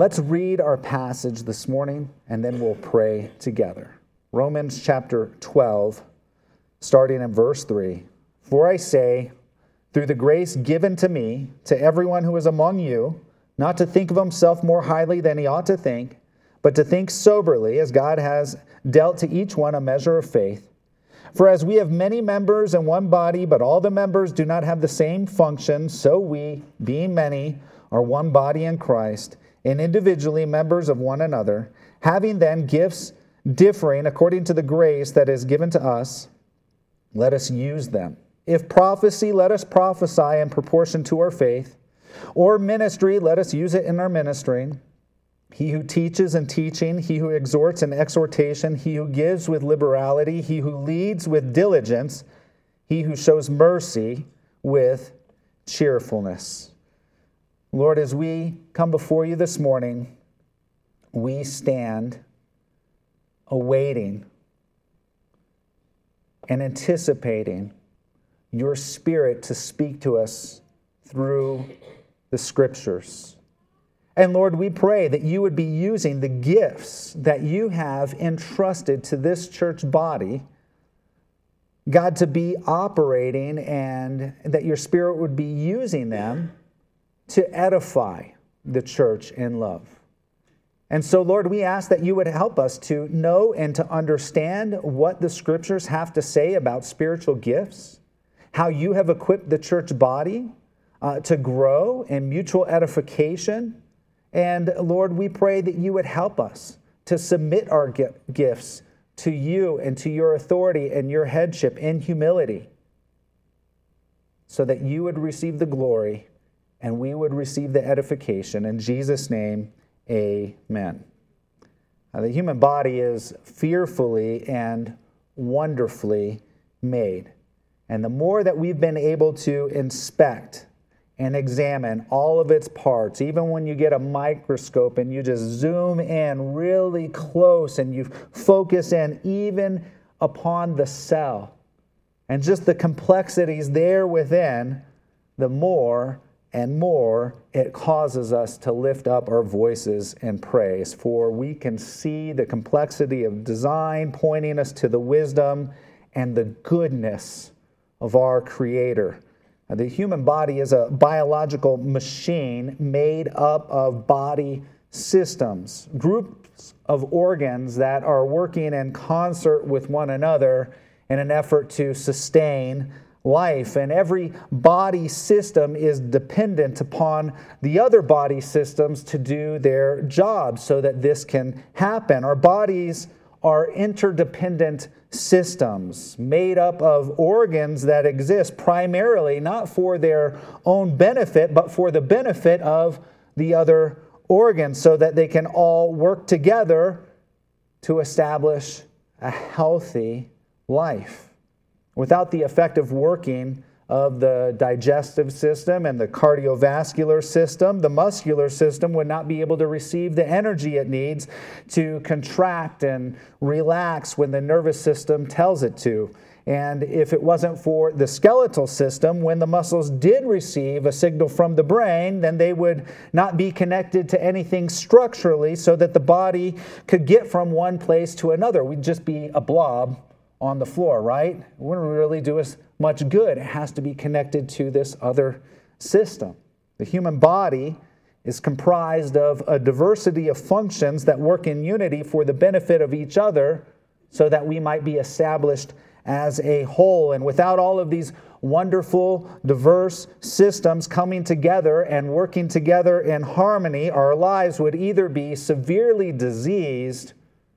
Let's read our passage this morning, and then we'll pray together. Romans chapter 12, starting in verse 3. For I say, through the grace given to me, to everyone who is among you, not to think of himself more highly than he ought to think, but to think soberly, as God has dealt to each one a measure of faith. For as we have many members in one body, but all the members do not have the same function, so we, being many, are one body in Christ, and individually members of one another, having then gifts differing according to the grace that is given to us, let us use them. If prophecy, let us prophesy in proportion to our faith, or ministry, let us use it in our ministering. He who teaches in teaching, he who exhorts in exhortation, he who gives with liberality, he who leads with diligence, he who shows mercy with cheerfulness. Lord, as we come before you this morning, we stand awaiting and anticipating your Spirit to speak to us through the Scriptures. And Lord, we pray that you would be using the gifts that you have entrusted to this church body, God, to be operating, and that your Spirit would be using them to edify the church in love. And so, Lord, we ask that you would help us to know and to understand what the Scriptures have to say about spiritual gifts, how you have equipped the church body to grow in mutual edification. And, Lord, we pray that you would help us to submit our gifts to you and to your authority and your headship in humility, so that you would receive the glory and we would receive the edification. In Jesus' name, amen. The human body is fearfully and wonderfully made. And the more that we've been able to inspect and examine all of its parts, even when you get a microscope and you just zoom in really close and you focus in even upon the cell and just the complexities there within, the more and more it causes us to lift up our voices in praise. For we can see the complexity of design pointing us to the wisdom and the goodness of our Creator. The human body is a biological machine made up of body systems, groups of organs that are working in concert with one another in an effort to sustain life. And every body system is dependent upon the other body systems to do their job so that this can happen. Our bodies are interdependent systems made up of organs that exist primarily not for their own benefit, but for the benefit of the other organs, so that they can all work together to establish a healthy life. Without the effective working of the digestive system and the cardiovascular system, the muscular system would not be able to receive the energy it needs to contract and relax when the nervous system tells it to. And if it wasn't for the skeletal system, when the muscles did receive a signal from the brain, then they would not be connected to anything structurally so that the body could get from one place to another. We'd just be a blob on the floor, right? It wouldn't really do us much good. It has to be connected to this other system. The human body is comprised of a diversity of functions that work in unity for the benefit of each other so that we might be established as a whole. And without all of these wonderful, diverse systems coming together and working together in harmony, our lives would either be severely diseased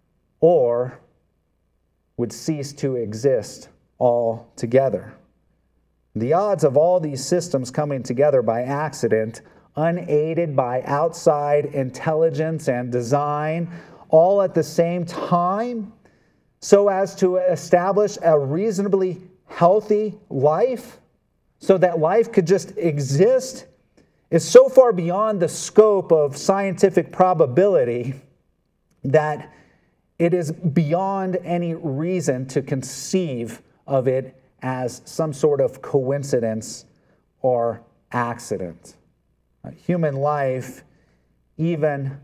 or would cease to exist altogether. The odds of all these systems coming together by accident, unaided by outside intelligence and design, all at the same time, so as to establish a reasonably healthy life, so that life could just exist, is so far beyond the scope of scientific probability that it is beyond any reason to conceive of it as some sort of coincidence or accident. Human life, even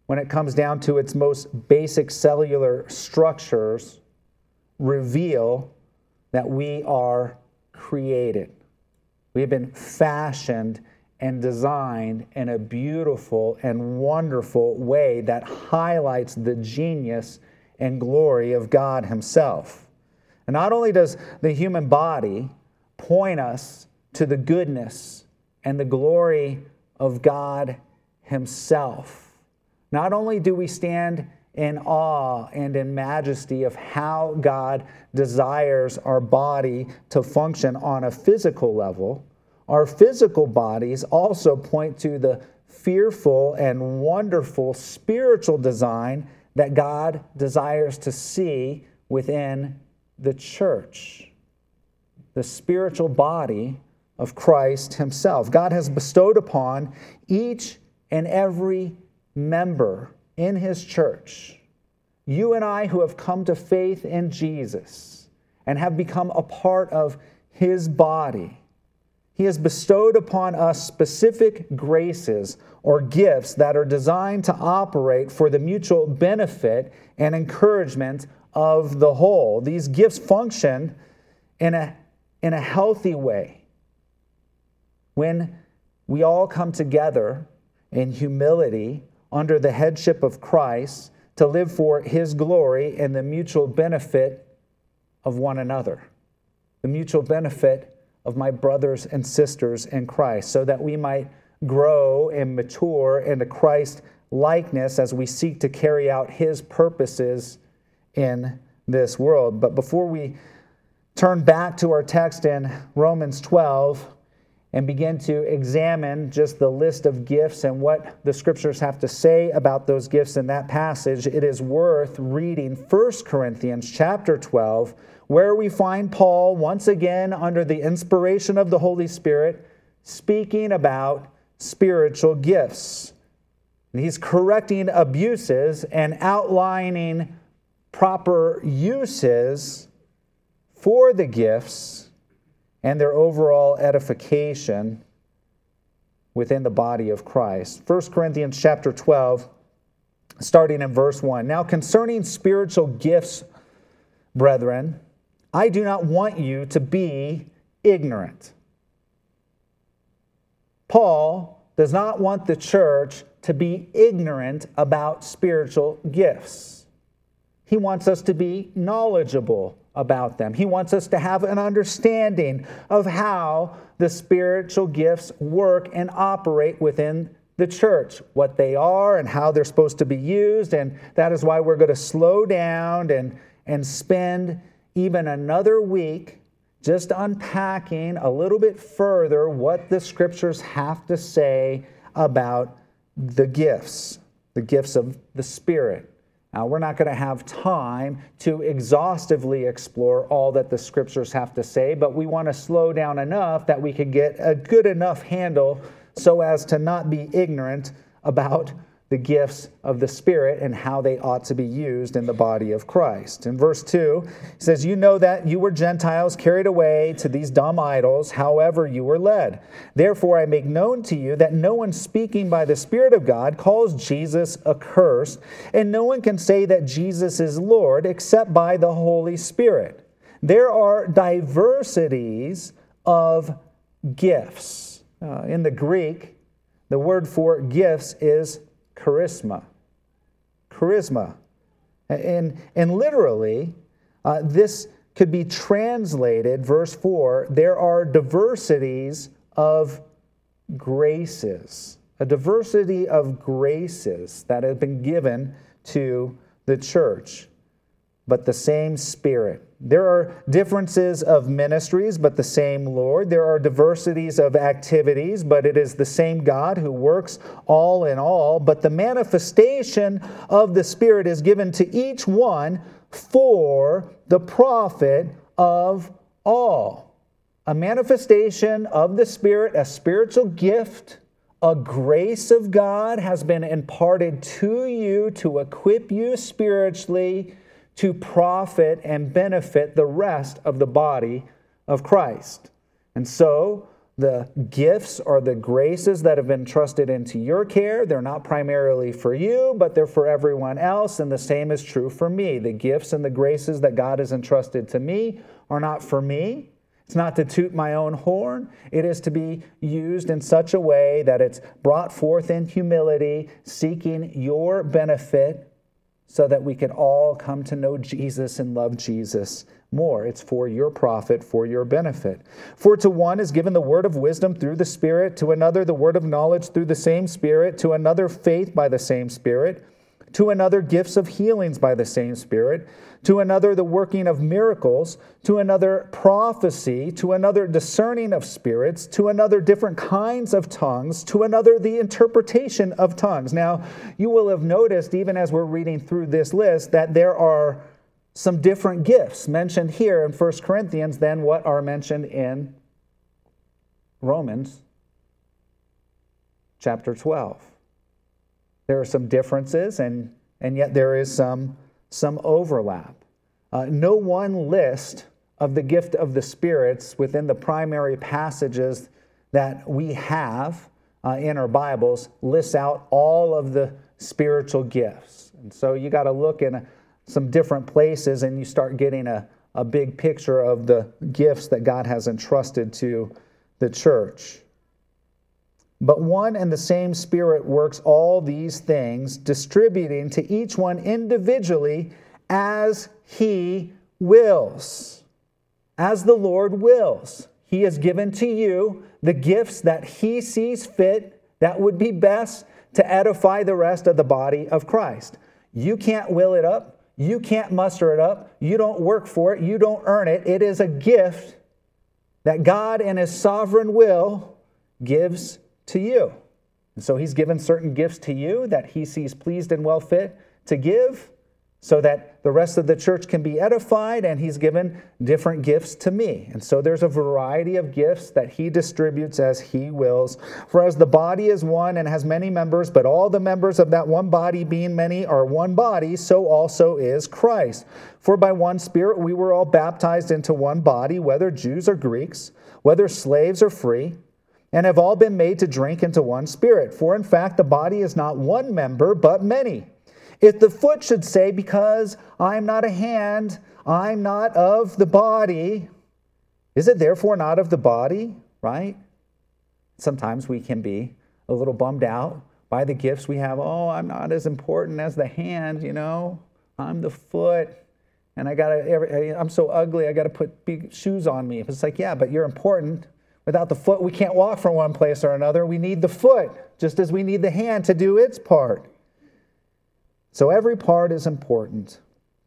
when it comes down to its most basic cellular structures, reveal that we are created. We have been fashioned and designed in a beautiful and wonderful way that highlights the genius and glory of God Himself. And not only does the human body point us to the goodness and the glory of God Himself, not only do we stand in awe and in majesty of how God desires our body to function on a physical level, our physical bodies also point to the fearful and wonderful spiritual design that God desires to see within the church, the spiritual body of Christ Himself. God has bestowed upon each and every member in His church, you and I who have come to faith in Jesus and have become a part of His body, He has bestowed upon us specific graces or gifts that are designed to operate for the mutual benefit and encouragement of the whole. These gifts function in a healthy way when we all come together in humility under the headship of Christ to live for His glory and the mutual benefit of one another, the mutual benefit of my brothers and sisters in Christ, so that we might grow and mature into Christ likeness as we seek to carry out His purposes in this world. But before we turn back to our text in Romans 12 and begin to examine just the list of gifts and what the Scriptures have to say about those gifts in that passage, it is worth reading 1 Corinthians chapter 12, where we find Paul once again under the inspiration of the Holy Spirit speaking about spiritual gifts. And he's correcting abuses and outlining proper uses for the gifts and their overall edification within the body of Christ. 1 Corinthians chapter 12, starting in verse 1. Now concerning spiritual gifts, brethren, I do not want you to be ignorant. Paul does not want the church to be ignorant about spiritual gifts. He wants us to be knowledgeable about them. He wants us to have an understanding of how the spiritual gifts work and operate within the church, what they are and how they're supposed to be used. And that is why we're going to slow down and spend even another week just unpacking a little bit further what the Scriptures have to say about the gifts of the Spirit. Now, we're not going to have time to exhaustively explore all that the Scriptures have to say, but we want to slow down enough that we can get a good enough handle so as to not be ignorant about the gifts of the Spirit and how they ought to be used in the body of Christ. In verse 2, it says, you know that you were Gentiles carried away to these dumb idols, however you were led. Therefore I make known to you that no one speaking by the Spirit of God calls Jesus accursed, and no one can say that Jesus is Lord except by the Holy Spirit. There are diversities of gifts. In the Greek, the word for gifts is charisma. Charisma. And literally, this could be translated, verse 4, there are diversities of graces. A diversity of graces that have been given to the church, but the same Spirit. There are differences of ministries, but the same Lord. There are diversities of activities, but it is the same God who works all in all. But the manifestation of the Spirit is given to each one for the profit of all. A manifestation of the Spirit, a spiritual gift, a grace of God has been imparted to you to equip you spiritually to profit and benefit the rest of the body of Christ. And so, the gifts or the graces that have been entrusted into your care. They're not primarily for you, but they're for everyone else, and the same is true for me. The gifts and the graces that God has entrusted to me are not for me. It's not to toot my own horn. It is to be used in such a way that it's brought forth in humility, seeking your benefit, so that we can all come to know Jesus and love Jesus more. It's for your profit, for your benefit. For to one is given the word of wisdom through the Spirit, to another the word of knowledge through the same Spirit, to another faith by the same Spirit, to another gifts of healings by the same Spirit, to another the working of miracles, to another prophecy, to another discerning of spirits, to another different kinds of tongues, to another the interpretation of tongues. Now, you will have noticed, even as we're reading through this list, that there are some different gifts mentioned here in 1 Corinthians than what are mentioned in Romans chapter 12. There are some differences, and yet there is some overlap. No one list of the gift of the spirits within the primary passages that we have in our Bibles lists out all of the spiritual gifts. And so you got to look in some different places and you start getting a big picture of the gifts that God has entrusted to the church. But one and the same Spirit works all these things, distributing to each one individually as He wills. As the Lord wills. He has given to you the gifts that He sees fit that would be best to edify the rest of the body of Christ. You can't will it up. You can't muster it up. You don't work for it. You don't earn it. It is a gift that God in His sovereign will gives to you. And so He's given certain gifts to you that He sees pleased and well fit to give so that the rest of the church can be edified, and He's given different gifts to me. And so there's a variety of gifts that He distributes as He wills. For as the body is one and has many members, but all the members of that one body being many are one body, so also is Christ. For by one Spirit we were all baptized into one body, whether Jews or Greeks, whether slaves or free, and have all been made to drink into one Spirit. For in fact the body is not one member, but many. If the foot should say, because I am not a hand, I'm not of the body, is it therefore not of the body? Right? Sometimes we can be a little bummed out by the gifts we have. Oh, I'm not as important as the hand, I'm the foot. And I'm so ugly, I got to put big shoes on me. It's like, yeah, but you're important. Without the foot, we can't walk from one place or another. We need the foot, just as we need the hand to do its part. So every part is important.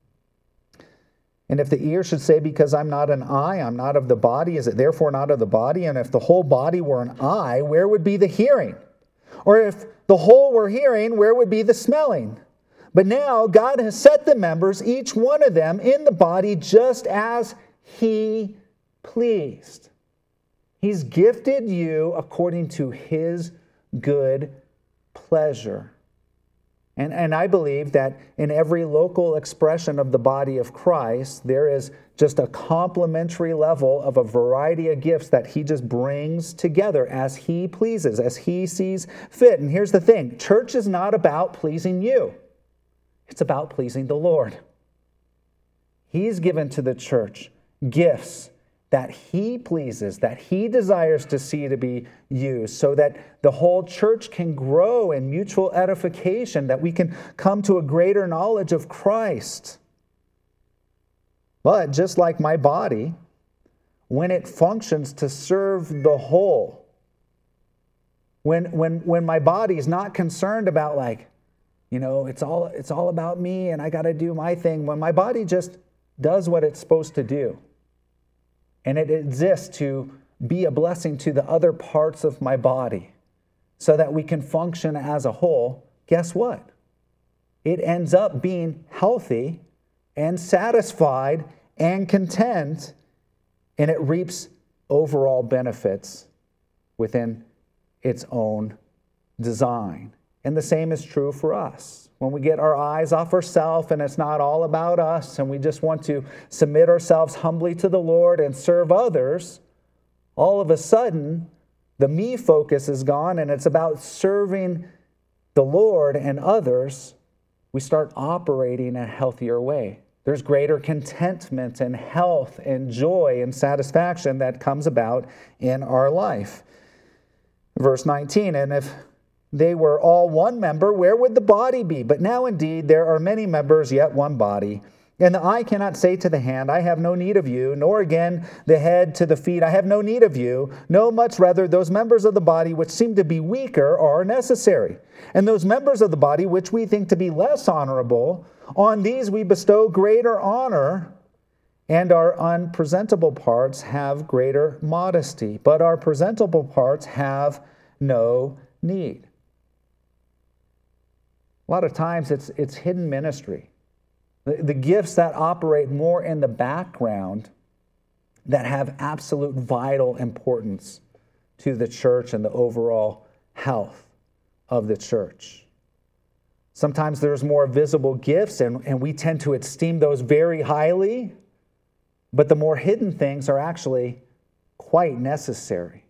And if the ear should say, because I'm not an eye, I'm not of the body, is it therefore not of the body? And if the whole body were an eye, where would be the hearing? Or if the whole were hearing, where would be the smelling? But now God has set the members, each one of them, in the body just as He pleased. He's gifted you according to His good pleasure. And I believe that in every local expression of the body of Christ, there is just a complementary level of a variety of gifts that He just brings together as He pleases, as He sees fit. And here's the thing, church is not about pleasing you. It's about pleasing the Lord. He's given to the church gifts that He pleases, that He desires to see to be used, so that the whole church can grow in mutual edification, that we can come to a greater knowledge of Christ. But just like my body, when it functions to serve the whole, when my body is not concerned about it's all about me and I got to do my thing, when my body just does what it's supposed to do, and it exists to be a blessing to the other parts of my body so that we can function as a whole, guess what? It ends up being healthy and satisfied and content, and it reaps overall benefits within its own design. And the same is true for us. When we get our eyes off ourselves and it's not all about us and we just want to submit ourselves humbly to the Lord and serve others, all of a sudden The me focus is gone, and it's about serving the Lord and others. We start operating in a healthier way. There's greater contentment and health and joy and satisfaction that comes about in our life. Verse 19, and if they were all one member, where would the body be? But now indeed there are many members, yet one body. And the eye cannot say to the hand, I have no need of you, nor again the head to the feet, I have no need of you. No, much rather, those members of the body which seem to be weaker are necessary. And those members of the body which we think to be less honorable, on these we bestow greater honor, and our unpresentable parts have greater modesty, but our presentable parts have no need. A lot of times it's hidden ministry. The gifts that operate more in the background that have absolute vital importance to the church and the overall health of the church. Sometimes there's more visible gifts, and we tend to esteem those very highly, but the more hidden things are actually quite necessary.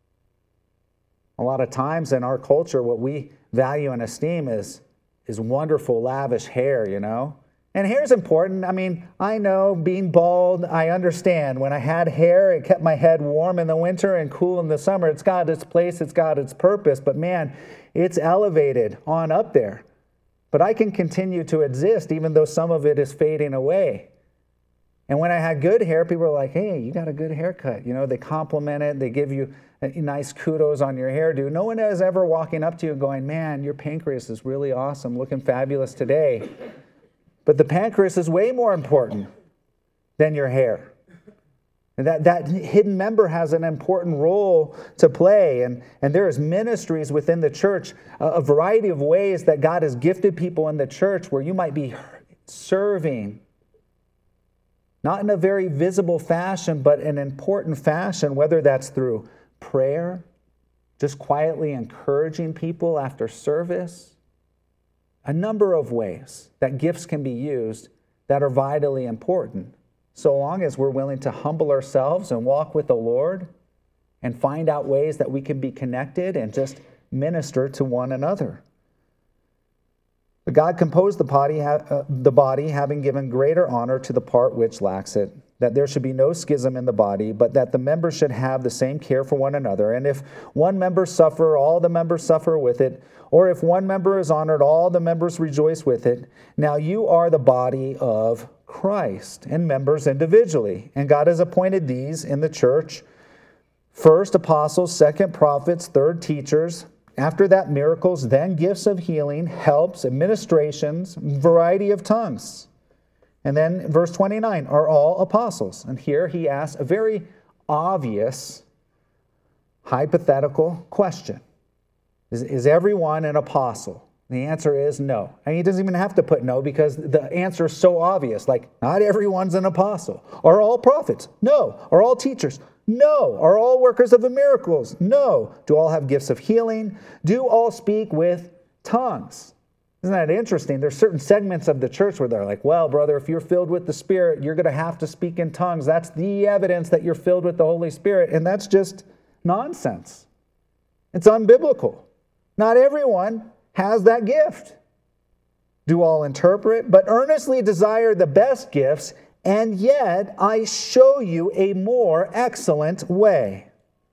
A lot of times in our culture, what we value and esteem is wonderful, lavish hair, you know? And hair's important. I mean, I know being bald, I understand. When I had hair, it kept my head warm in the winter and cool in the summer. It's got its place, it's got its purpose, but man, it's elevated on up there. But I can continue to exist even though some of it is fading away. And when I had good hair, people were like, hey, you got a good haircut. You know, they compliment it, they give you nice kudos on your hairdo. No one is ever walking up to you and going, man, your pancreas is really awesome, looking fabulous today. But the pancreas is way more important than your hair. And that hidden member has an important role to play. And there is ministries within the church, a variety of ways that God has gifted people in the church where you might be serving, not in a very visible fashion, but in an important fashion, whether that's through prayer, just quietly encouraging people after service. A number of ways that gifts can be used that are vitally important, so long as we're willing to humble ourselves and walk with the Lord and find out ways that we can be connected and just minister to one another. But God composed the body, having given greater honor to the part which lacks it, that there should be no schism in the body, but that the members should have the same care for one another. And if one member suffer, all the members suffer with it. Or if one member is honored, all the members rejoice with it. Now you are the body of Christ, and members individually. And God has appointed these in the church: first apostles, second prophets, third teachers, after that miracles, then gifts of healing, helps, administrations, variety of tongues. And then verse 29, are all apostles? And here he asks a very obvious hypothetical question. Is everyone an apostle? The answer is no. And he doesn't even have to put no because the answer is so obvious. Like, not everyone's an apostle. Are all prophets? No. Are all teachers? No. Are all workers of the miracles? No. Do all have gifts of healing? Do all speak with tongues? Isn't that interesting? There's certain segments of the church where they're like, well, brother, if you're filled with the Spirit, you're going to have to speak in tongues. That's the evidence that you're filled with the Holy Spirit. And that's just nonsense. It's unbiblical. Not everyone has that gift. Do all interpret? But earnestly desire the best gifts, and yet I show you a more excellent way.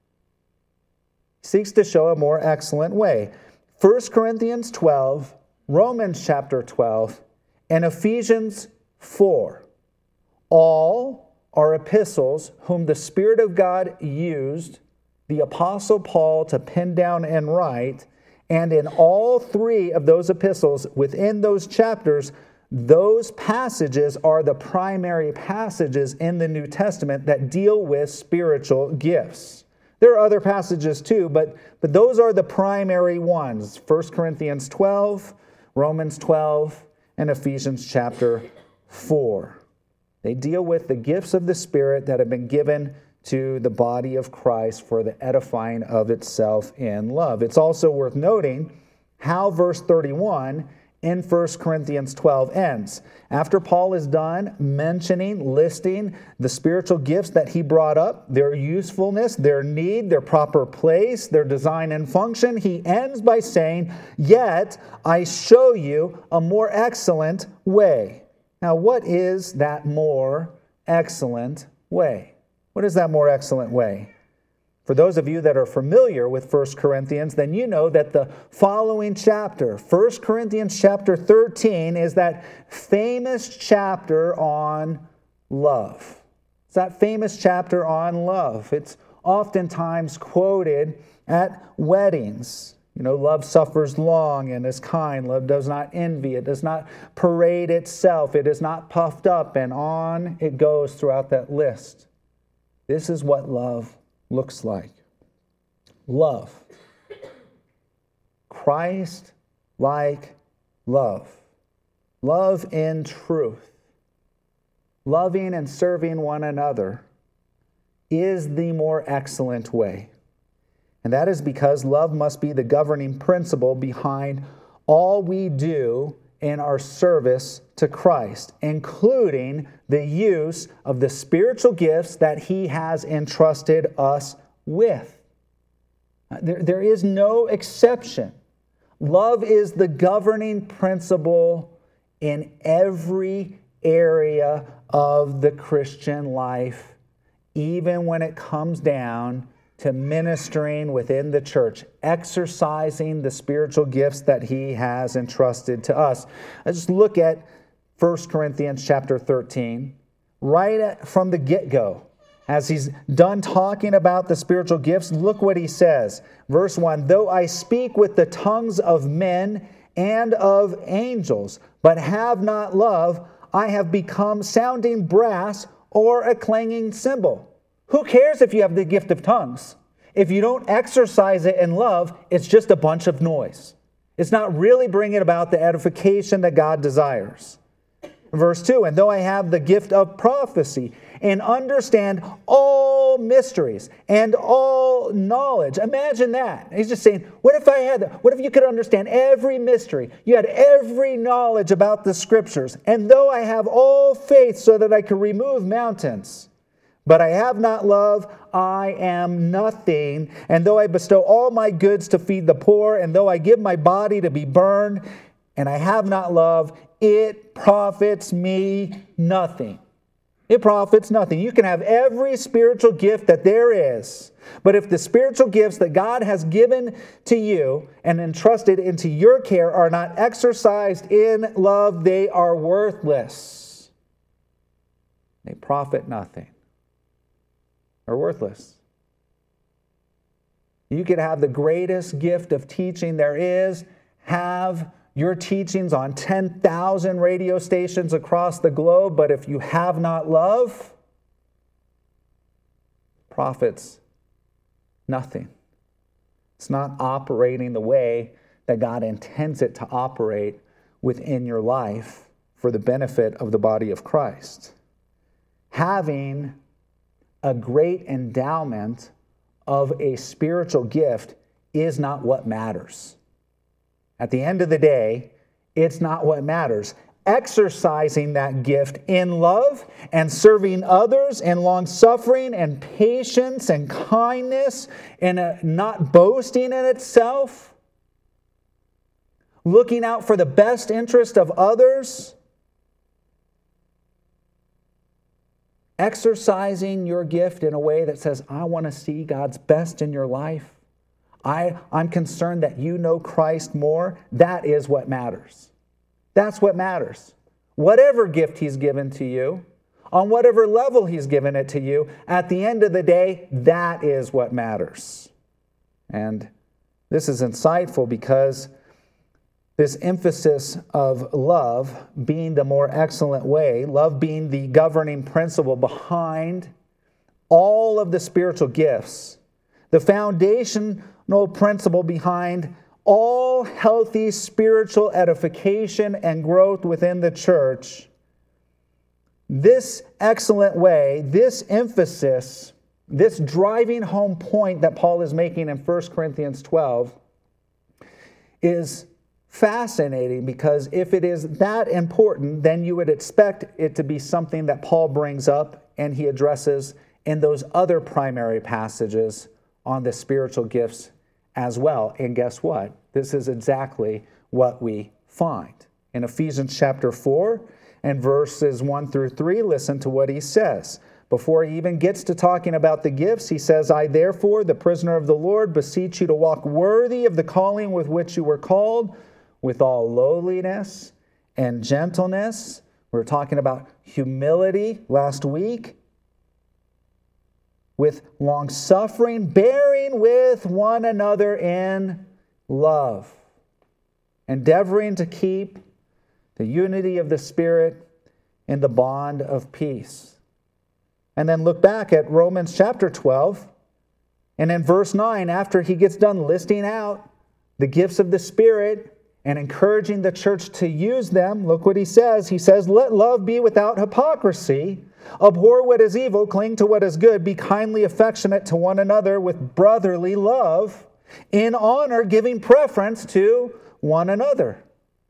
Seeks to show a more excellent way. 1 Corinthians 12, Romans chapter 12, and Ephesians 4. All are epistles whom the Spirit of God used the Apostle Paul to pen down and write. And in all three of those epistles, within those chapters, those passages are the primary passages in the New Testament that deal with spiritual gifts. There are other passages too, but those are the primary ones. 1 Corinthians 12, Romans 12, and Ephesians chapter 4. They deal with the gifts of the Spirit that have been given to the body of Christ for the edifying of itself in love. It's also worth noting how verse 31 in 1 Corinthians 12 ends. After Paul is done listing the spiritual gifts that he brought up, their usefulness, their need, their proper place, their design and function, he ends by saying, "Yet I show you a more excellent way." Now, what is that more excellent way? What is that more excellent way? For those of you that are familiar with 1 Corinthians, then you know that the following chapter, 1 Corinthians chapter 13, is that famous chapter on love. It's that famous chapter on love. It's oftentimes quoted at weddings. You know, love suffers long and is kind. Love does not envy. It does not parade itself. It is not puffed up. And on it goes throughout that list. This is what love looks like. Love. Christ-like love. Love in truth. Loving and serving one another is the more excellent way. And that is because love must be the governing principle behind all we do in our service to Christ, including the use of the spiritual gifts that He has entrusted us with. There is no exception. Love is the governing principle in every area of the Christian life, even when it comes down to ministering within the church, exercising the spiritual gifts that He has entrusted to us. Let's just look at 1 Corinthians chapter 13, right from the get-go. As he's done talking about the spiritual gifts, look what he says. Verse 1, "Though I speak with the tongues of men and of angels, but have not love, I have become sounding brass or a clanging cymbal." Who cares if you have the gift of tongues? If you don't exercise it in love, it's just a bunch of noise. It's not really bringing about the edification that God desires. Verse 2, "And though I have the gift of prophecy and understand all mysteries and all knowledge." Imagine that. He's just saying, what if I had that? What if you could understand every mystery? You had every knowledge about the Scriptures. "And though I have all faith so that I could remove mountains, but I have not love, I am nothing. And though I bestow all my goods to feed the poor, and though I give my body to be burned, and I have not love, it profits me nothing." It profits nothing. You can have every spiritual gift that there is, but if the spiritual gifts that God has given to you and entrusted into your care are not exercised in love, they are worthless. They profit nothing. Are worthless. You could have the greatest gift of teaching there is, have your teachings on 10,000 radio stations across the globe, but if you have not love, profits nothing. It's not operating the way that God intends it to operate within your life for the benefit of the body of Christ. Having a great endowment of a spiritual gift is not what matters. At the end of the day, it's not what matters. Exercising that gift in love and serving others in long-suffering and patience and kindness and not boasting in itself, looking out for the best interest of others, exercising your gift in a way that says, I want to see God's best in your life. I'm concerned that you know Christ more. That is what matters. That's what matters. Whatever gift He's given to you, on whatever level He's given it to you, at the end of the day, that is what matters. And this is insightful because this emphasis of love being the more excellent way, love being the governing principle behind all of the spiritual gifts, the foundational principle behind all healthy spiritual edification and growth within the church, this excellent way, this emphasis, this driving home point that Paul is making in 1 Corinthians 12 is fascinating, because if it is that important, then you would expect it to be something that Paul brings up and he addresses in those other primary passages on the spiritual gifts as well. And guess what? This is exactly what we find. In Ephesians chapter 4 and verses 1 through 3, listen to what he says. Before he even gets to talking about the gifts, he says, I therefore, the prisoner of the Lord, beseech you to walk worthy of the calling with which you were called, with all lowliness and gentleness. We were talking about humility last week. With long-suffering, bearing with one another in love, endeavoring to keep the unity of the Spirit in the bond of peace. And then look back at Romans chapter 12, and in verse 9, after he gets done listing out the gifts of the Spirit and encouraging the church to use them, look what he says. He says, let love be without hypocrisy. Abhor what is evil, cling to what is good, be kindly affectionate to one another with brotherly love, in honor giving preference to one another.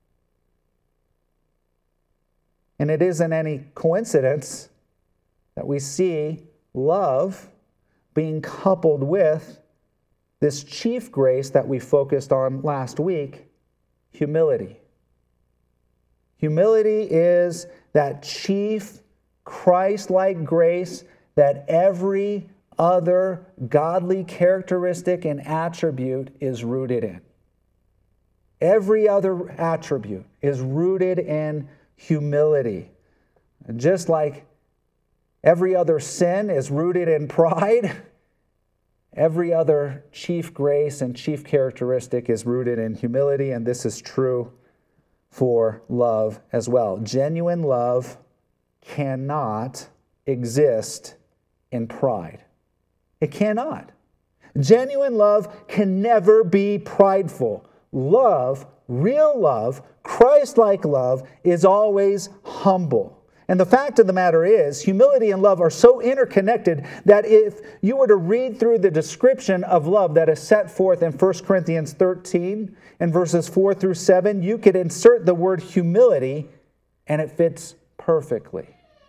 And it isn't any coincidence that we see love being coupled with this chief grace that we focused on last week, humility. Humility is that chief Christ-like grace that every other godly characteristic and attribute is rooted in. Every other attribute is rooted in humility. Just like every other sin is rooted in pride, every other chief grace and chief characteristic is rooted in humility, and this is true for love as well. Genuine love cannot exist in pride. It cannot. Genuine love can never be prideful. Love, real love, Christ-like love, is always humble. And the fact of the matter is, humility and love are so interconnected that if you were to read through the description of love that is set forth in 1 Corinthians 13 and verses 4 through 7, you could insert the word humility and it fits perfectly.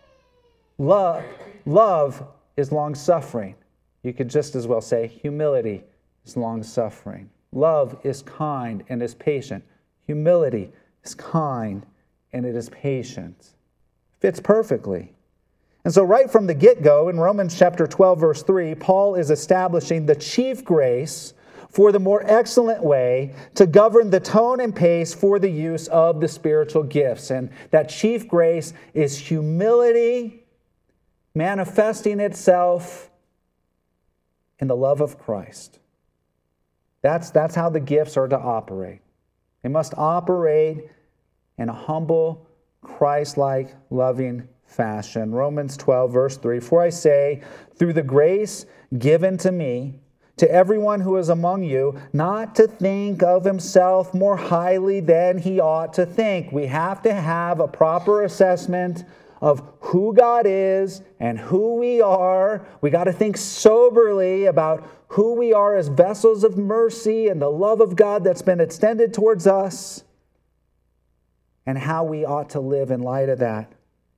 Love is long-suffering. You could just as well say humility is long-suffering. Love is kind and is patient. Humility is kind and it is patient. Fits perfectly. And so right from the get-go, in Romans chapter 12, verse 3, Paul is establishing the chief grace for the more excellent way to govern the tone and pace for the use of the spiritual gifts. And that chief grace is humility manifesting itself in the love of Christ. That's how the gifts are to operate. They must operate in a humble, Christ-like, loving fashion. Romans 12, verse 3, for I say, through the grace given to me, to everyone who is among you, not to think of himself more highly than he ought to think. We have to have a proper assessment of who God is and who we are. We got to think soberly about who we are as vessels of mercy and the love of God that's been extended towards us, and how we ought to live in light of that.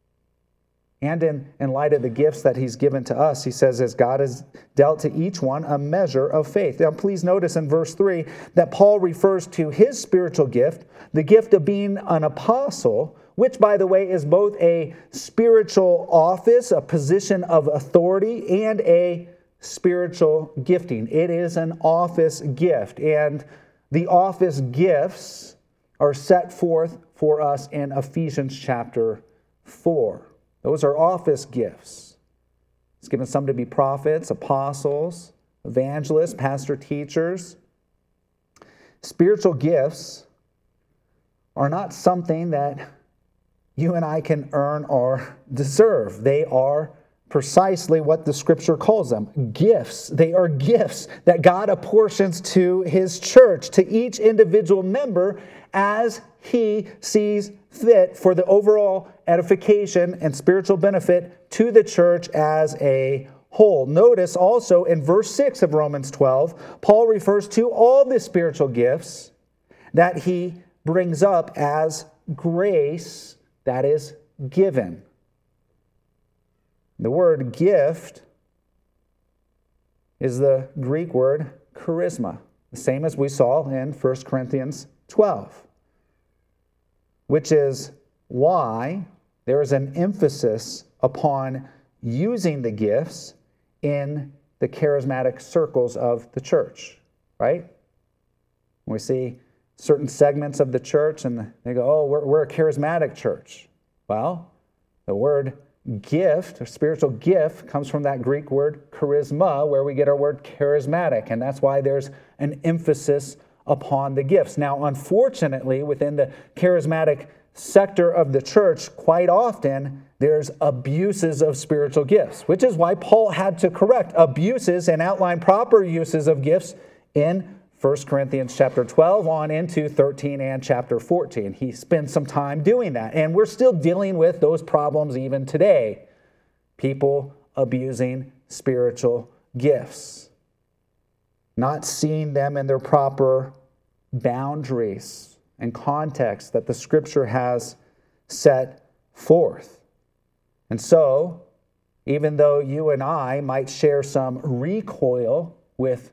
And in light of the gifts that he's given to us, he says, as God has dealt to each one a measure of faith. Now, please notice in verse 3 that Paul refers to his spiritual gift, the gift of being an apostle, which, by the way, is both a spiritual office, a position of authority, and a spiritual gifting. It is an office gift, and the office gifts are set forth for us in Ephesians chapter 4. Those are office gifts. It's given some to be prophets, apostles, evangelists, pastor teachers. Spiritual gifts are not something that you and I can earn or deserve. They are precisely what the Scripture calls them, gifts. They are gifts that God apportions to His church, to each individual member as He sees fit for the overall edification and spiritual benefit to the church as a whole. Notice also in verse 6 of Romans 12, Paul refers to all the spiritual gifts that He brings up as grace that is given. The word gift is the Greek word charisma, the same as we saw in 1 Corinthians 12, which is why there is an emphasis upon using the gifts in the charismatic circles of the church, right? We see certain segments of the church and they go, oh, we're a charismatic church. Well, the word gift, or spiritual gift, comes from that Greek word charisma, where we get our word charismatic, and that's why there's an emphasis upon the gifts. Now, unfortunately, within the charismatic sector of the church, quite often there's abuses of spiritual gifts, which is why Paul had to correct abuses and outline proper uses of gifts in 1 Corinthians chapter 12 on into 13 and chapter 14. He spent some time doing that. And we're still dealing with those problems even today. People abusing spiritual gifts. Not seeing them in their proper boundaries and context that the Scripture has set forth. And so, even though you and I might share some recoil with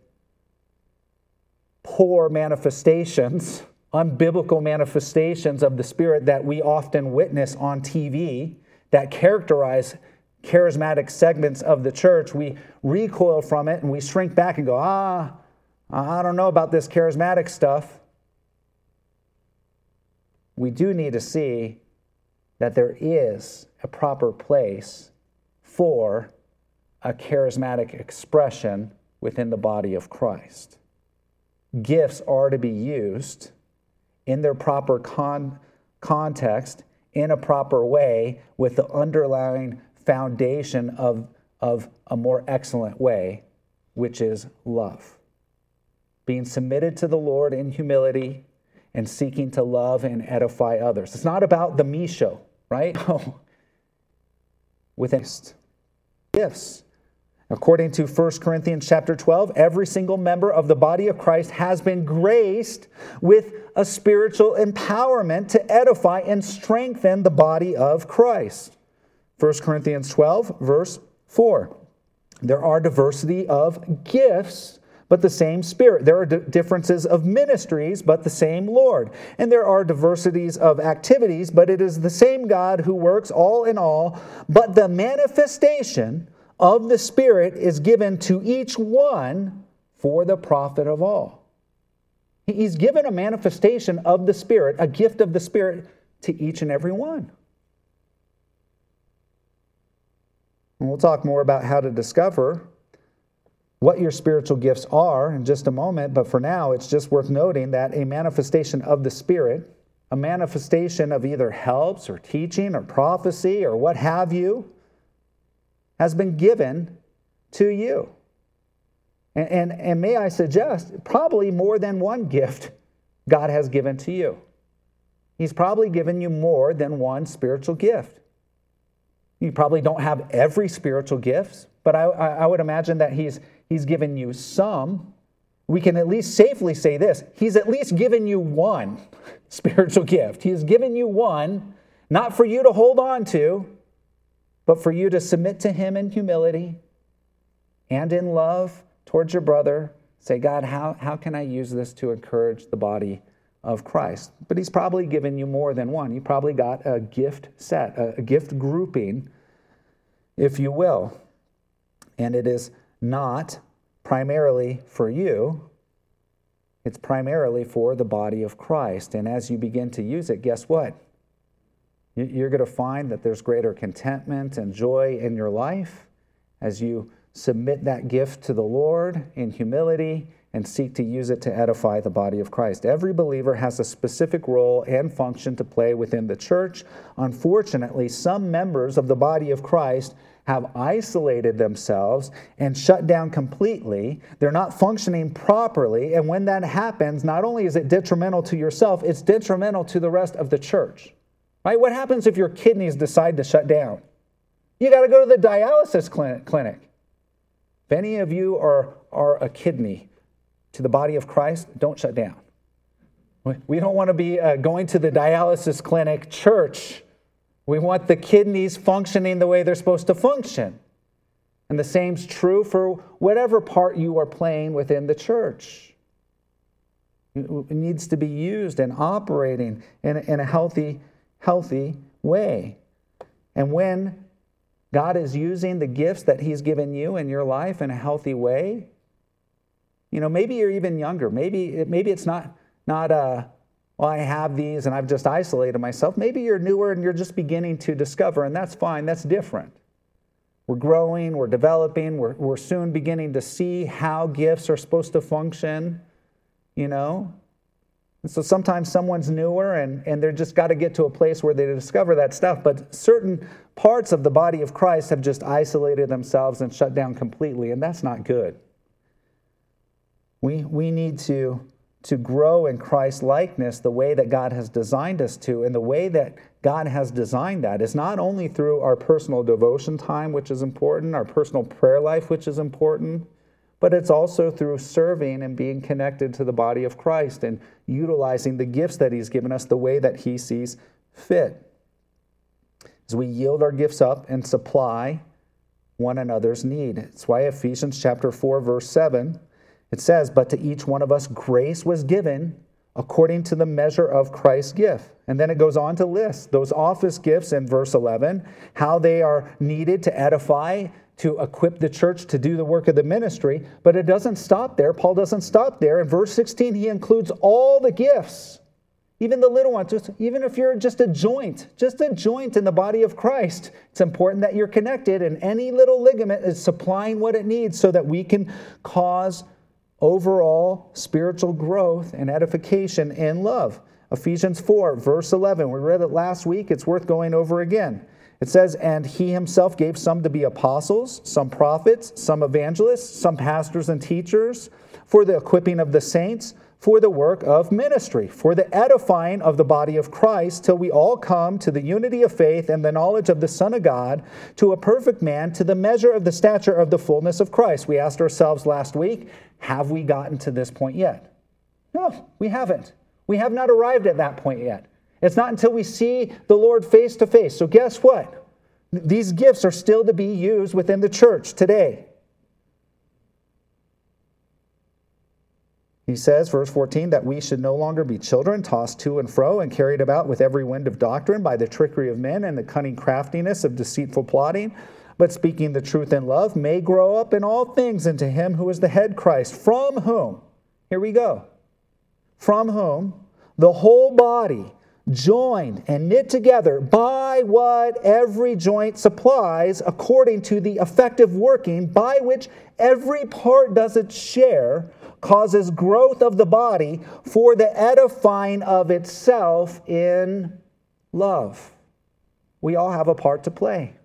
poor manifestations, unbiblical manifestations of the Spirit that we often witness on TV that characterize charismatic segments of the church, we recoil from it and we shrink back and go, I don't know about this charismatic stuff. We do need to see that there is a proper place for a charismatic expression within the body of Christ. Gifts are to be used in their proper context, in a proper way, with the underlying foundation of a more excellent way, which is love. Being submitted to the Lord in humility and seeking to love and edify others. It's not about the me show, right? Within gifts. According to 1 Corinthians chapter 12, every single member of the body of Christ has been graced with a spiritual empowerment to edify and strengthen the body of Christ. 1 Corinthians 12, verse 4. There are diversity of gifts, but the same Spirit. There are differences of ministries, but the same Lord. And there are diversities of activities, but it is the same God who works all in all. But the manifestation of the Spirit is given to each one for the profit of all. He's given a manifestation of the Spirit, a gift of the Spirit, to each and every one. And we'll talk more about how to discover what your spiritual gifts are in just a moment, but for now, it's just worth noting that a manifestation of the Spirit, a manifestation of either helps or teaching or prophecy or what have you, has been given to you. And may I suggest, probably more than one gift God has given to you. He's probably given you more than one spiritual gift. You probably don't have every spiritual gift, but I would imagine that He's given you some. We can at least safely say this. He's at least given you one spiritual gift. He has given you one, not for you to hold on to, but for you to submit to Him in humility and in love towards your brother. Say, God, how can I use this to encourage the body of Christ? But He's probably given you more than one. You probably got a gift set, a gift grouping, if you will. And it is not primarily for you. It's primarily for the body of Christ. And as you begin to use it, guess what? You're going to find that there's greater contentment and joy in your life as you submit that gift to the Lord in humility and seek to use it to edify the body of Christ. Every believer has a specific role and function to play within the church. Unfortunately, some members of the body of Christ have isolated themselves and shut down completely. They're not functioning properly. And when that happens, not only is it detrimental to yourself, it's detrimental to the rest of the church. Right? What happens if your kidneys decide to shut down? You got to go to the dialysis clinic. If any of you are a kidney to the body of Christ, don't shut down. We don't want to be going to the dialysis clinic church. We want the kidneys functioning the way they're supposed to function. And the same's true for whatever part you are playing within the church. It needs to be used and operating in a healthy way. And when God is using the gifts that He's given you in your life in a healthy way, maybe you're even younger. Maybe it's not I have these and I've just isolated myself. Maybe you're newer and you're just beginning to discover, and that's fine. That's different. We're growing, we're developing, we're soon beginning to see how gifts are supposed to function, And so sometimes someone's newer and they're just got to get to a place where they discover that stuff. But certain parts of the body of Christ have just isolated themselves and shut down completely, and that's not good. We need to grow in Christ's likeness the way that God has designed us to. And the way that God has designed that is not only through our personal devotion time, which is important, our personal prayer life, which is important, but it's also through serving and being connected to the body of Christ and utilizing the gifts that He's given us the way that He sees fit. As we yield our gifts up and supply one another's need. It's why Ephesians chapter 4, verse 7, it says, "But to each one of us grace was given according to the measure of Christ's gift." And then it goes on to list those office gifts in verse 11, how they are needed to edify, to equip the church to do the work of the ministry. But it doesn't stop there. Paul doesn't stop there. In verse 16, he includes all the gifts, even the little ones. Even if you're just a joint in the body of Christ, it's important that you're connected, and any little ligament is supplying what it needs so that we can cause overall spiritual growth and edification in love. Ephesians 4, verse 11. We read it last week. It's worth going over again. It says, "And He Himself gave some to be apostles, some prophets, some evangelists, some pastors and teachers, for the equipping of the saints, for the work of ministry, for the edifying of the body of Christ, till we all come to the unity of faith and the knowledge of the Son of God, to a perfect man, to the measure of the stature of the fullness of Christ." We asked ourselves last week, have we gotten to this point yet? No, we haven't. We have not arrived at that point yet. It's not until we see the Lord face to face. So guess what? These gifts are still to be used within the church today. He says, verse 14, that we should no longer be children, tossed to and fro and carried about with every wind of doctrine by the trickery of men and the cunning craftiness of deceitful plotting, but speaking the truth in love, may grow up in all things into Him who is the head, Christ, from whom, here we go, from whom the whole body, joined and knit together by what every joint supplies, according to the effective working by which every part does its share, causes growth of the body for the edifying of itself in love. We all have a part to play.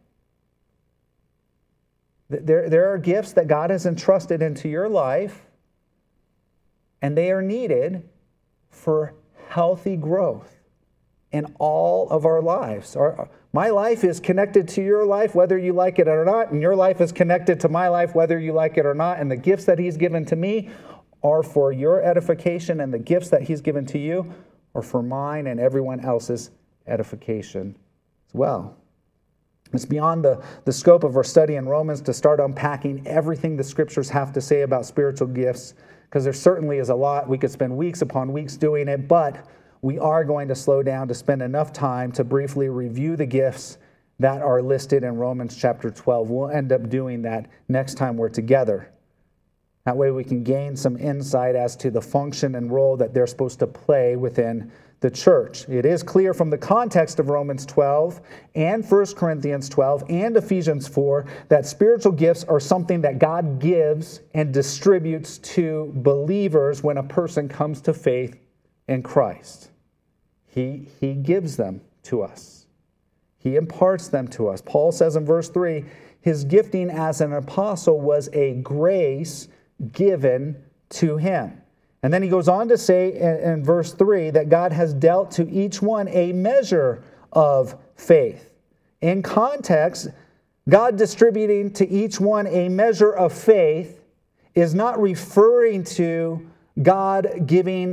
There are gifts that God has entrusted into your life, and they are needed for healthy growth in all of our lives. My life is connected to your life, whether you like it or not, and your life is connected to my life, whether you like it or not, and the gifts that He's given to me are for your edification, and the gifts that He's given to you are for mine and everyone else's edification as well. It's beyond the scope of our study in Romans to start unpacking everything the Scriptures have to say about spiritual gifts, because there certainly is a lot. We could spend weeks upon weeks doing it, but we are going to slow down to spend enough time to briefly review the gifts that are listed in Romans chapter 12. We'll end up doing that next time we're together. That way we can gain some insight as to the function and role that they're supposed to play within the church. It is clear from the context of Romans 12 and 1 Corinthians 12 and Ephesians 4 that spiritual gifts are something that God gives and distributes to believers when a person comes to faith in Christ. He gives them to us. He imparts them to us. Paul says in verse 3, his gifting as an apostle was a grace given to him. And then he goes on to say in verse 3 that God has dealt to each one a measure of faith. In context, God distributing to each one a measure of faith is not referring to God giving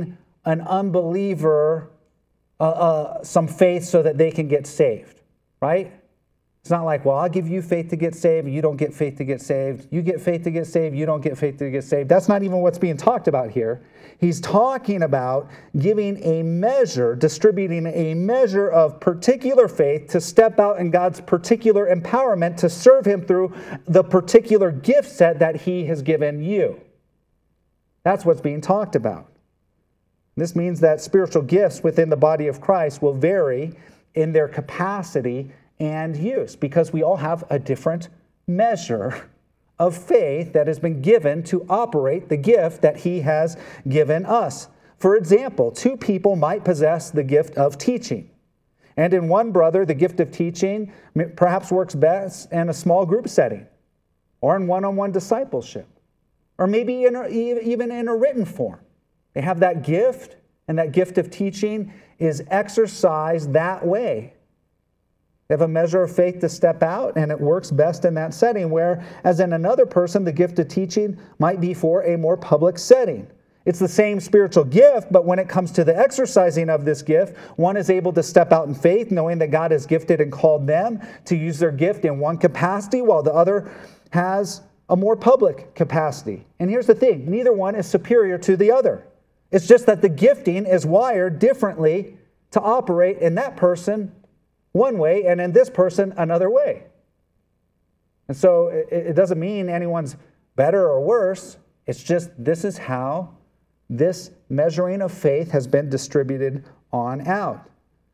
an unbeliever some faith so that they can get saved, right? It's not like, well, I'll give you faith to get saved, you don't get faith to get saved. You get faith to get saved, you don't get faith to get saved. That's not even what's being talked about here. He's talking about giving a measure, distributing a measure of particular faith to step out in God's particular empowerment to serve him through the particular gift set that he has given you. That's what's being talked about. This means that spiritual gifts within the body of Christ will vary in their capacity and use because we all have a different measure of faith that has been given to operate the gift that he has given us. For example, two people might possess the gift of teaching. And in one brother, the gift of teaching perhaps works best in a small group setting or in one-on-one discipleship or maybe even in a written form. They have that gift, and that gift of teaching is exercised that way. They have a measure of faith to step out, and it works best in that setting, whereas in another person, the gift of teaching might be for a more public setting. It's the same spiritual gift, but when it comes to the exercising of this gift, one is able to step out in faith, knowing that God has gifted and called them to use their gift in one capacity, while the other has a more public capacity. And here's the thing, neither one is superior to the other. It's just that the gifting is wired differently to operate in that person one way and in this person another way. And so it doesn't mean anyone's better or worse. It's just this is how this measuring of faith has been distributed on out.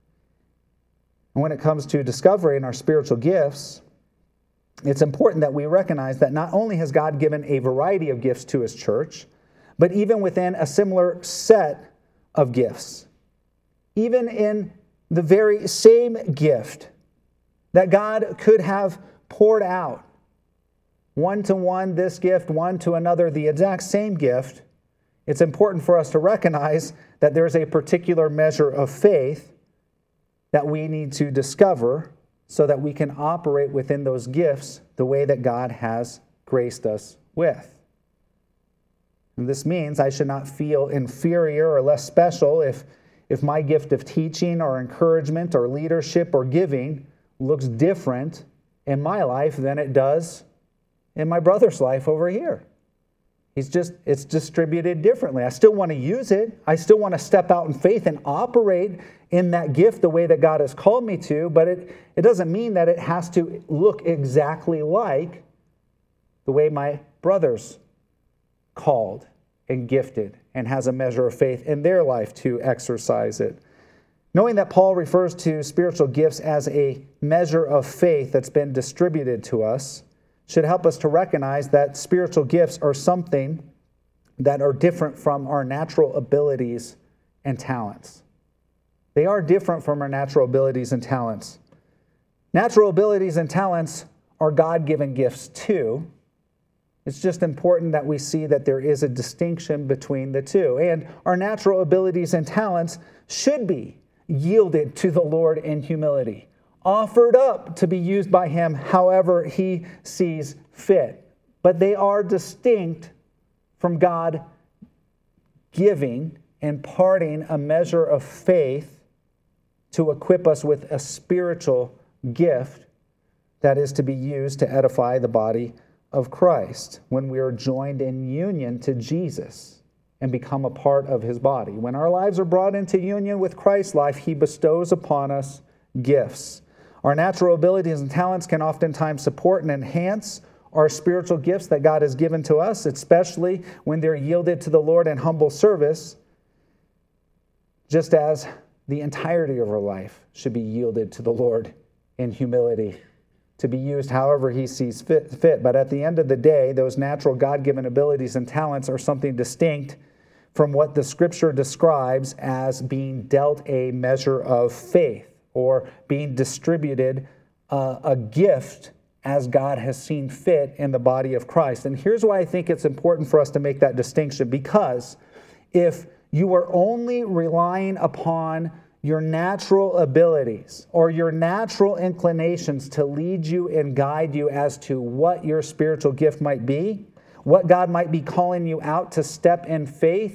And when it comes to discovering our spiritual gifts, it's important that we recognize that not only has God given a variety of gifts to his church, but even within a similar set of gifts, even in the very same gift that God could have poured out, one to one this gift, one to another the exact same gift, it's important for us to recognize that there's a particular measure of faith that we need to discover so that we can operate within those gifts the way that God has graced us with. And this means I should not feel inferior or less special if my gift of teaching or encouragement or leadership or giving looks different in my life than it does in my brother's life over here. It's distributed differently. I still want to use it. I still want to step out in faith and operate in that gift the way that God has called me to, but it doesn't mean that it has to look exactly like the way my brother's called and gifted and has a measure of faith in their life to exercise it. Knowing that Paul refers to spiritual gifts as a measure of faith that's been distributed to us should help us to recognize that spiritual gifts are something that are different from our natural abilities and talents. They are different from our natural abilities and talents. Natural abilities and talents are God-given gifts too. It's just important that we see that there is a distinction between the two. And our natural abilities and talents should be yielded to the Lord in humility, offered up to be used by him however he sees fit. But they are distinct from God giving and imparting a measure of faith to equip us with a spiritual gift that is to be used to edify the body of Christ when we are joined in union to Jesus and become a part of his body. When our lives are brought into union with Christ's life, he bestows upon us gifts. Our natural abilities and talents can oftentimes support and enhance our spiritual gifts that God has given to us, especially when they're yielded to the Lord in humble service, just as the entirety of our life should be yielded to the Lord in humility, to be used however he sees fit. But at the end of the day, those natural God-given abilities and talents are something distinct from what the Scripture describes as being dealt a measure of faith or being distributed a gift as God has seen fit in the body of Christ. And here's why I think it's important for us to make that distinction, because if you are only relying upon your natural abilities or your natural inclinations to lead you and guide you as to what your spiritual gift might be, what God might be calling you out to step in faith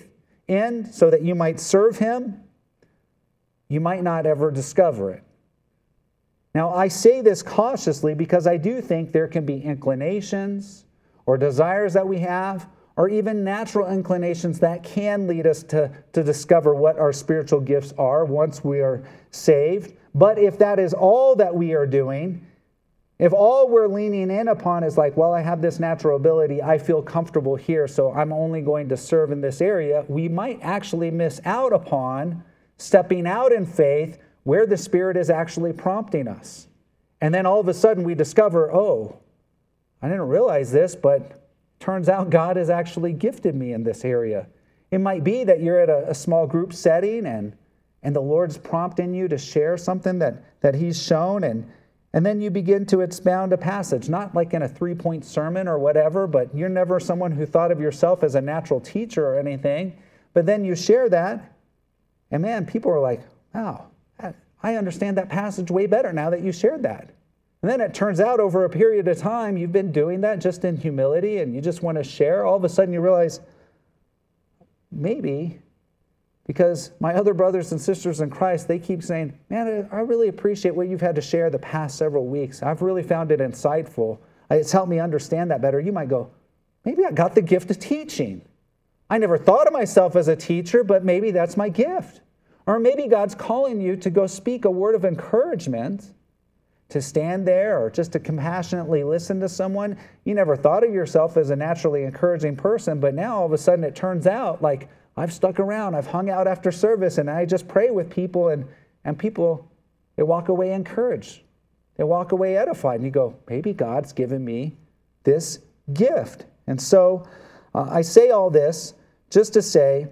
in so that you might serve him, you might not ever discover it. Now, I say this cautiously because I do think there can be inclinations or desires that we have, or even natural inclinations that can lead us to discover what our spiritual gifts are once we are saved. But if that is all that we are doing, if all we're leaning in upon is like, well, I have this natural ability, I feel comfortable here, so I'm only going to serve in this area, we might actually miss out upon stepping out in faith where the Spirit is actually prompting us. And then all of a sudden we discover, oh, I didn't realize this, but turns out God has actually gifted me in this area. It might be that you're at a small group setting and the Lord's prompting you to share something that he's shown, and then you begin to expound a passage, not like in a 3-point sermon or whatever, but you're never someone who thought of yourself as a natural teacher or anything. But then you share that, and man, people are like, wow, I understand that passage way better now that you shared that. And then it turns out over a period of time, you've been doing that just in humility and you just want to share. All of a sudden you realize, maybe because my other brothers and sisters in Christ, they keep saying, man, I really appreciate what you've had to share the past several weeks. I've really found it insightful. It's helped me understand that better. You might go, maybe I got the gift of teaching. I never thought of myself as a teacher, but maybe that's my gift. Or maybe God's calling you to go speak a word of encouragement, to stand there or just to compassionately listen to someone. You never thought of yourself as a naturally encouraging person, but now all of a sudden it turns out like I've stuck around, I've hung out after service, and I just pray with people, and people, they walk away encouraged. They walk away edified, and you go, maybe God's given me this gift. And so I say all this just to say,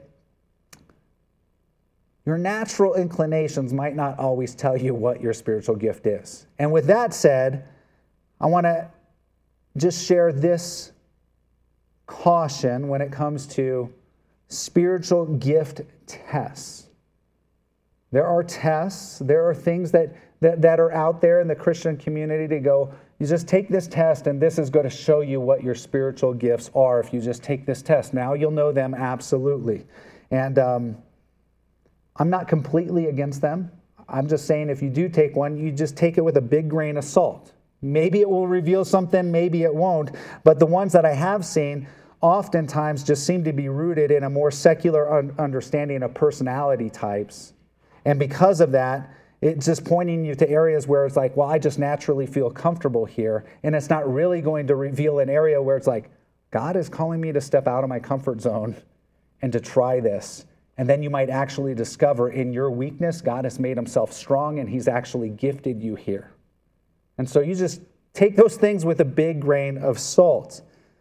your natural inclinations might not always tell you what your spiritual gift is. And with that said, I want to just share this caution when it comes to spiritual gift tests. There are tests, there are things that are out there in the Christian community to go, you just take this test and this is going to show you what your spiritual gifts are if you just take this test. Now you'll know them absolutely. And I'm not completely against them. I'm just saying if you do take one, you just take it with a big grain of salt. Maybe it will reveal something, maybe it won't. But the ones that I have seen oftentimes just seem to be rooted in a more secular understanding of personality types. And because of that, it's just pointing you to areas where it's like, well, I just naturally feel comfortable here. And it's not really going to reveal an area where it's like, God is calling me to step out of my comfort zone and to try this. And then you might actually discover in your weakness, God has made himself strong and he's actually gifted you here. And so you just take those things with a big grain of salt.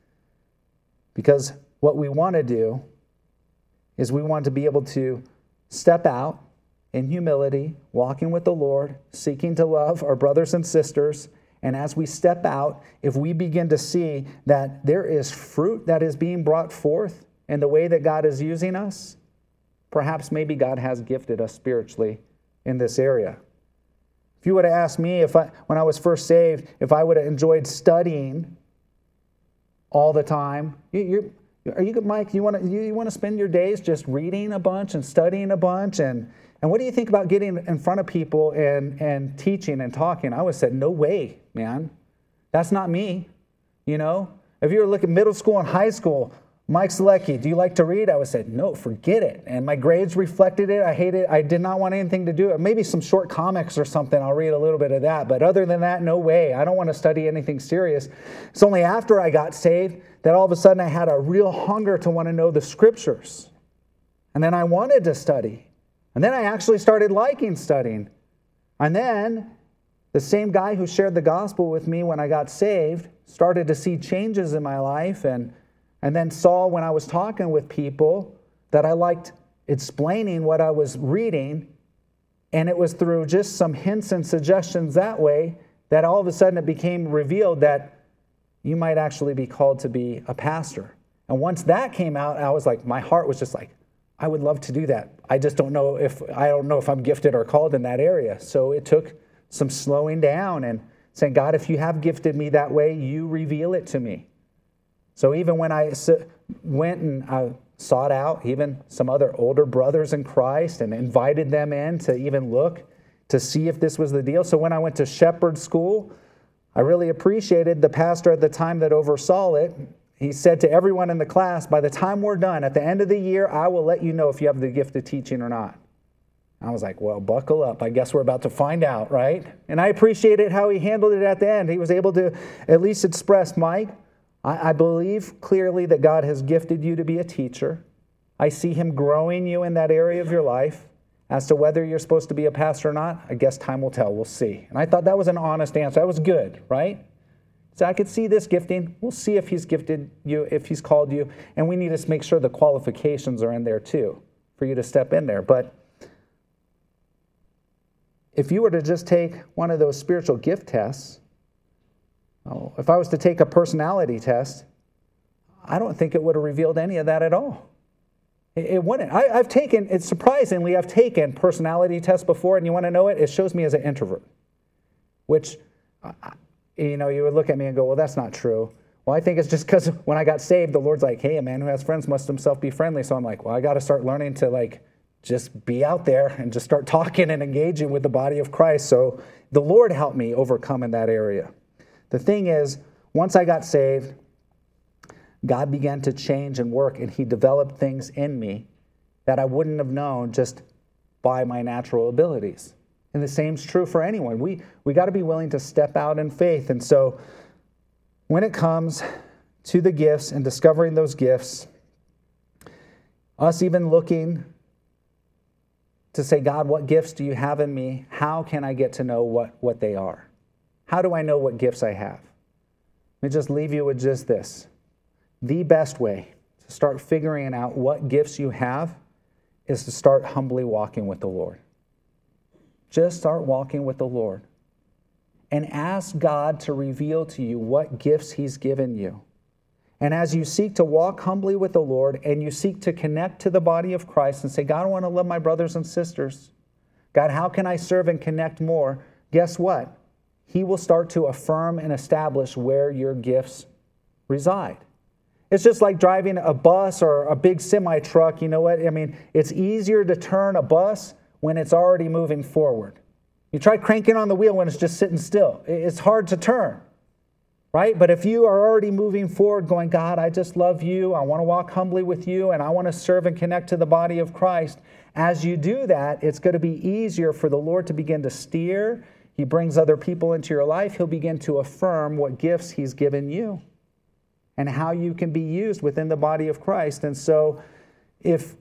Because what we want to do is we want to be able to step out in humility, walking with the Lord, seeking to love our brothers and sisters. And as we step out, if we begin to see that there is fruit that is being brought forth in the way that God is using us, perhaps maybe God has gifted us spiritually in this area. If you would have asked me when I was first saved, if I would have enjoyed studying all the time, are you good, Mike? You want to spend your days just reading a bunch and studying a bunch, and what do you think about getting in front of people and teaching and talking? I would have said, no way, man. That's not me. You know, if you were looking middle school and high school, Mike Selecki, do you like to read? I would have said, no, forget it. And my grades reflected it. I hated it. I did not want anything to do it. Maybe some short comics or something. I'll read a little bit of that. But other than that, no way. I don't want to study anything serious. It's only after I got saved that all of a sudden I had a real hunger to want to know the scriptures. And then I wanted to study. And then I actually started liking studying. And then the same guy who shared the gospel with me when I got saved started to see changes in my life and then saw when I was talking with people that I liked explaining what I was reading, and it was through just some hints and suggestions that way that all of a sudden it became revealed that you might actually be called to be a pastor. And once that came out, I was like, my heart was just like, I would love to do that. I don't know if I'm gifted or called in that area. So it took some slowing down and saying, God, if you have gifted me that way, you reveal it to me. So even when I went and I sought out even some other older brothers in Christ and invited them in to even look to see if this was the deal. So when I went to Shepherd School, I really appreciated the pastor at the time that oversaw it. He said to everyone in the class, by the time we're done, at the end of the year, I will let you know if you have the gift of teaching or not. I was like, well, buckle up. I guess we're about to find out, right? And I appreciated how he handled it at the end. He was able to at least express, Mike, I believe clearly that God has gifted you to be a teacher. I see him growing you in that area of your life. As to whether you're supposed to be a pastor or not, I guess time will tell. We'll see. And I thought that was an honest answer. That was good, right? So I could see this gifting. We'll see if he's gifted you, if he's called you. And we need to make sure the qualifications are in there too for you to step in there. But if you were to just take one of those spiritual gift tests, if I was to take a personality test, I don't think it would have revealed any of that at all. It wouldn't. I've taken personality tests before, and you want to know it? It shows me as an introvert, which, you would look at me and go, well, that's not true. Well, I think it's just because when I got saved, the Lord's like, hey, a man who has friends must himself be friendly. So I'm like, well, I got to start learning to just be out there and just start talking and engaging with the body of Christ. So the Lord helped me overcome in that area. The thing is, once I got saved, God began to change and work, and he developed things in me that I wouldn't have known just by my natural abilities. And the same's true for anyone. We got to be willing to step out in faith. And so when it comes to the gifts and discovering those gifts, us even looking to say, God, what gifts do you have in me? How can I get to know what they are? How do I know what gifts I have? Let me just leave you with just this. The best way to start figuring out what gifts you have is to start humbly walking with the Lord. Just start walking with the Lord and ask God to reveal to you what gifts he's given you. And as you seek to walk humbly with the Lord and you seek to connect to the body of Christ and say, God, I want to love my brothers and sisters. God, how can I serve and connect more? Guess what? He will start to affirm and establish where your gifts reside. It's just like driving a bus or a big semi-truck. You know what? I mean, it's easier to turn a bus when it's already moving forward. You try cranking on the wheel when it's just sitting still. It's hard to turn, right? But if you are already moving forward going, God, I just love you. I want to walk humbly with you, and I want to serve and connect to the body of Christ. As you do that, it's going to be easier for the Lord to begin to steer. He brings other people into your life. He'll begin to affirm what gifts he's given you and how you can be used within the body of Christ. And so if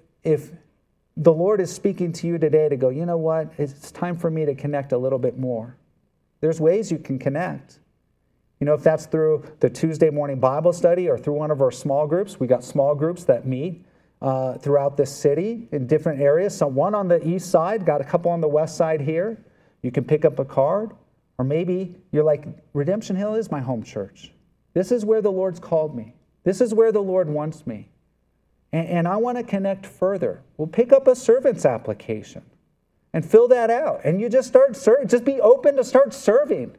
the Lord is speaking to you today to go, you know what, it's time for me to connect a little bit more. There's ways you can connect. If that's through the Tuesday morning Bible study or through one of our small groups. We got small groups that meet throughout this city in different areas. So one on the east side, got a couple on the west side here. You can pick up a card. Or maybe you're like, Redemption Hill is my home church. This is where the Lord's called me. This is where the Lord wants me. And I want to connect further. Well, pick up a servant's application and fill that out. And you just start serving. Just be open to start serving.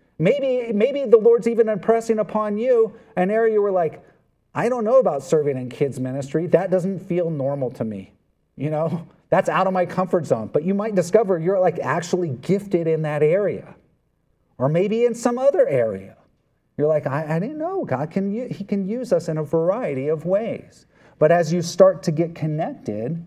Maybe the Lord's even impressing upon you an area where like, I don't know about serving in kids ministry. That doesn't feel normal to me. That's out of my comfort zone. But you might discover you're like actually gifted in that area. Or maybe in some other area. You're like, I didn't know. He can use us in a variety of ways. But as you start to get connected,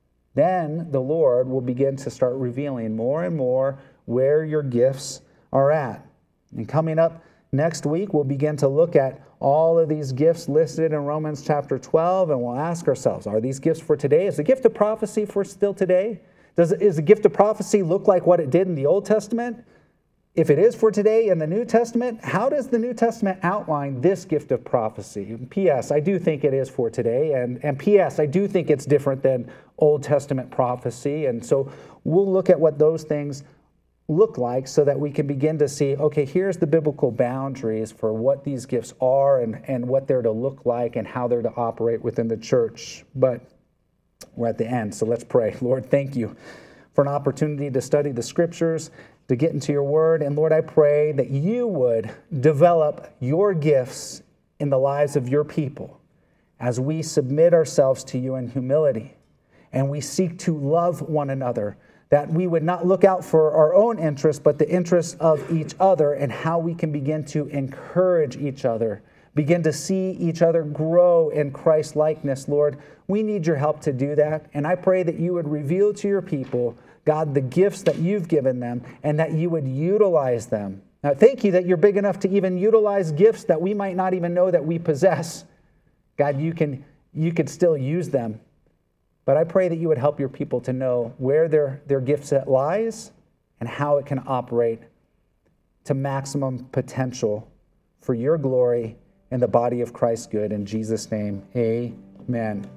then the Lord will begin to start revealing more and more where your gifts are at. And coming up next week, we'll begin to look at all of these gifts listed in Romans chapter 12, and we'll ask ourselves, are these gifts for today? Is the gift of prophecy for still today? Is the gift of prophecy look like what it did in the Old Testament? If it is for today in the New Testament, how does the New Testament outline this gift of prophecy? P.S., I do think it is for today. And P.S., I do think it's different than Old Testament prophecy. And so we'll look at what those things look like so that we can begin to see, okay, here's the biblical boundaries for what these gifts are and what they're to look like and how they're to operate within the church. But we're at the end, so let's pray. Lord, thank you for an opportunity to study the Scriptures, to get into your word. And Lord, I pray that you would develop your gifts in the lives of your people. as we submit ourselves to you in humility and we seek to love one another, that we would not look out for our own interests, but the interests of each other, and how we can begin to encourage each other, begin to see each other grow in Christ-likeness. Lord, we need your help to do that, and I pray that you would reveal to your people, God, the gifts that you've given them, and that you would utilize them. Now, thank you that you're big enough to even utilize gifts that we might not even know that we possess. God, you could still use them. But I pray that you would help your people to know where their gift set lies and how it can operate to maximum potential for your glory and the body of Christ's good. In Jesus' name, amen.